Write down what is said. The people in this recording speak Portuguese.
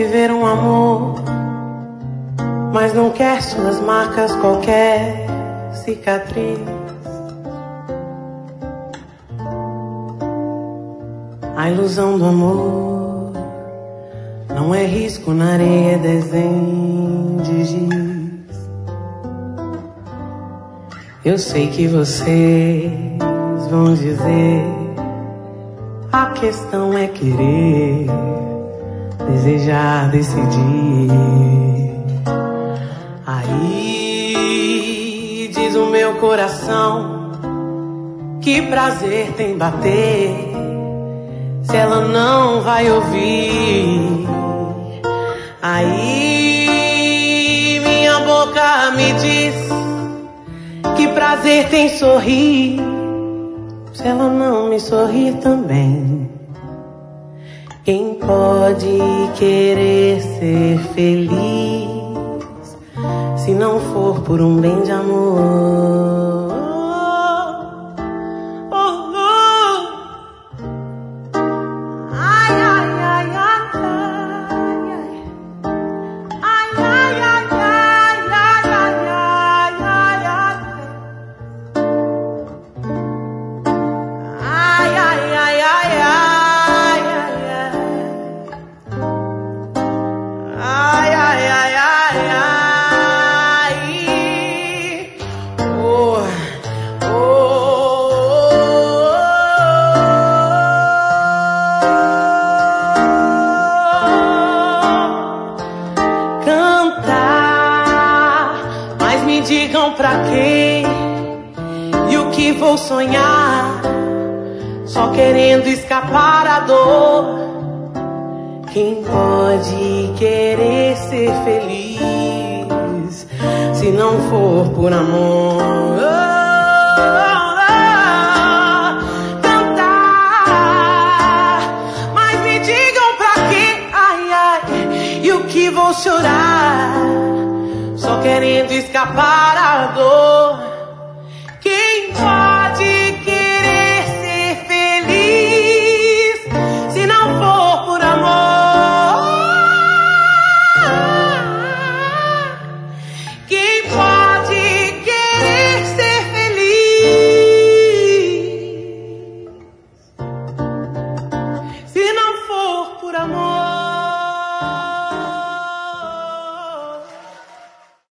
viver um amor, mas não quer suas marcas, qualquer cicatriz. A ilusão do amor não é risco na areia, é desenho de giz. Eu sei que vocês vão dizer, a questão é querer, desejar, decidir. Aí diz o meu coração, que prazer tem bater, se ela não vai ouvir. Aí minha boca me diz, que prazer tem sorrir, se ela não me sorrir também. Quem pode querer ser feliz, se não for por um bem de amor? Digam pra quê e o que vou sonhar, só querendo escapar da dor. Quem pode querer ser feliz, se não for por amor? Cantar, mas me digam pra quê, ai, ai, e o que vou chorar, só querendo escapar da dor. Quem vai?